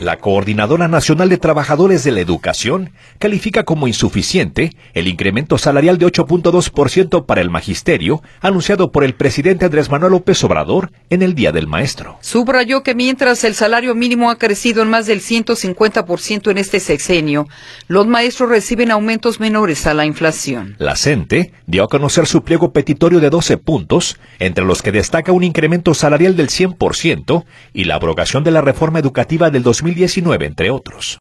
La Coordinadora Nacional de Trabajadores de la Educación califica como insuficiente el incremento salarial de 8.2% para el magisterio anunciado por el presidente Andrés Manuel López Obrador en el Día del Maestro. Subrayó que mientras el salario mínimo ha crecido en más del 150% en este sexenio, los maestros reciben aumentos menores a la inflación. La CENTE dio a conocer su pliego petitorio de 12 puntos, entre los que destaca un incremento salarial del 100% y la abrogación de la reforma educativa del 2019, entre otros.